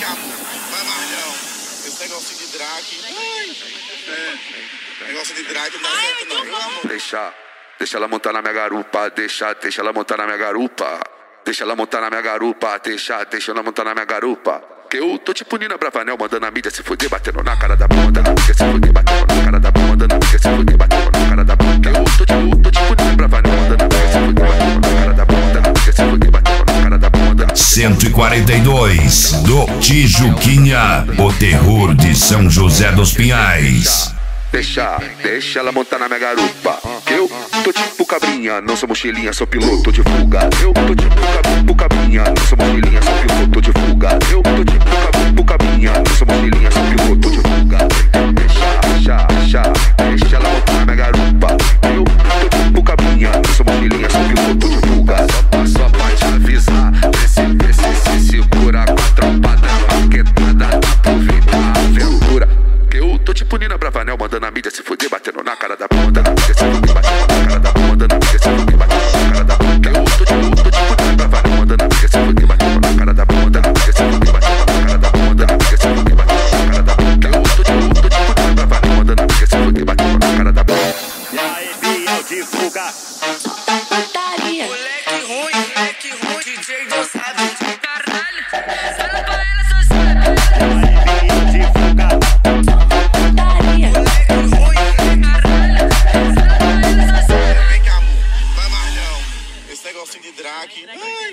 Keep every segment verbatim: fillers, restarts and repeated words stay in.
cá, amor. Vai mais não. Esse negócio de drag. É. Negócio de drag não dá certo, não, meu amor. Deixa, deixa ela montar na minha garupa. Deixa, deixa ela montar na minha garupa. Deixa ela montar na minha garupa. Deixa, deixa ela montar na minha garupa. Que eu tô tipo Nina Bravanel, mandando a mídia se fuder, batendo na cara da bunda, mandando a mídia se fuder, batendo na cara da bunda, mandando a mídia se fuder, batendo na cara da bunda. Que eu tô tipo, tô tipo Nina Bravanel, mandando a mídia se fuder, batendo na cara da bunda, mandando a mídia se fuder, batendo na cara da bunda. cento e quarenta e dois do Tijuquinha, o terror de São José dos Pinhais. Deixa, deixa ela montar na minha garupa. Que eu tô tipo cabrinha, não sou mochilinha, sou piloto de fuga. Eu tô tipo cabrinha, não sou mochilinha, sou piloto de fuga. Eu tô tipo cabrinha, não sou mochilinha, sou piloto de fuga. Deixa, deixa, deixa, deixa ela montar na minha garupa. Eu tô tipo cabrinha, não sou mochilinha, sou piloto de fuga. Só, só pra te avisar, esse, esse, se segura com a trompada maquetada, dá pra evitar a aventura. Que eu tô tipo Nina Bravanel, mandando a mídia se fuder, batendo na cara da bunda, na mídia se fuder, batendo na cara da bunda, na mídia se fuder, batendo na cara da bunda. Que eu tô tipo, tô tipo Nina Bravanel, mandando a mídia se fuder, batendo na cara da bunda, na mídia se fuder, batendo na cara da bunda, na mídia se fuder, batendo na cara da bunda. Que eu tô tipo, tô tipo Nina Bravanel, mandando a mídia se fuder, batendo na cara da bunda. E aí, Biel de fuga. Putaria. Moleque ruim, moleque ruim, D J não sabe. Caralho, fala pra ela, só sabe. E aí, Biel de fuga. Putaria. Moleque ruim, Caralho, fala pra ela, só sabe. vem cá, amor. Vai mais não. Esse negócio de drag.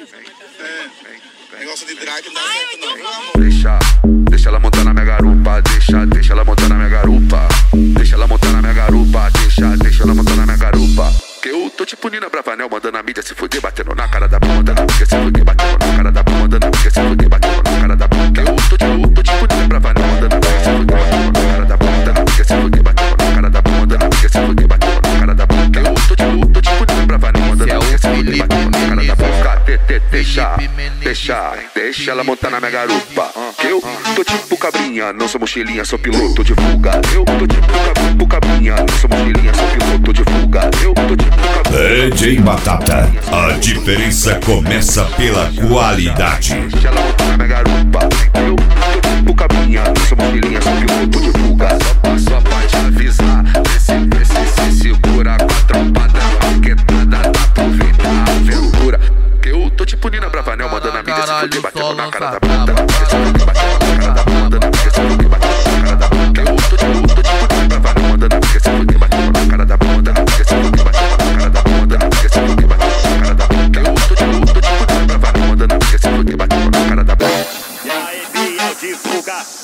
É. Negócio de drag não dá certo, não, meu amor. Deixa, deixa ela montar na minha garupa. Deixa, deixa ela montar na minha garupa. Deixa ela montar na minha garupa. Deixa, deixa ela montar na minha garupa. Que eu tô tipo Nina Bravanel, mandando a mídia se fuder, batendo na cara da bunda, na mídia se fuder, batendo na cara da bunda, na mídia se fuder, batendo na cara da bunda. Que eu tô tipo, tô tipo Nina Bravanel, mandando a mídia se fuder, batendo na cara da bunda, na mídia se fuder, batendo na cara da bunda, na mídia se fuder, batendo na cara da bunda. Que eu tô tipo, tô tipo Nina Bravanel, mandando a mídia se fuder, batendo na cara da bunda. Deixa, deixa, deixa ela montar na minha garupa. Que eu tô tipo cabrinha, não sou mochilinha, sou piloto de fuga. Eu tô tipo cabrinha, não sou mochilinha, sou piloto de fuga. Eu tô tipo D J Batata, a diferença começa pela qualidade. Deixa ela montar na minha garupa. Eu tô tipo cabrinha, não sou mochilinha, sou piloto de fuga. Só, só pra te avisar, esse, esse, se segura com a trompada maquetada, dá pra evitar a aventura. Que eu tô tipo Nina Bravanel, mandando a mídia se fuder, batendo na cara da bunda, na mídia se fuder, batendo na cara da bunda, na mídia se fuder, batendo na cara da bunda. Que eu tô tipo, tô tipo Nina Bravanel, mandando a mídia se fuder, batendo na cara da bunda, na mídia se fuder, batendo na cara da bunda, na mídia se fuder, batendo na cara da bunda. Que eu tô tipo, tô tipo Nina Bravanel, mandando a mídia se fuder, batendo na cara da bunda. E aí, Biel de fuga.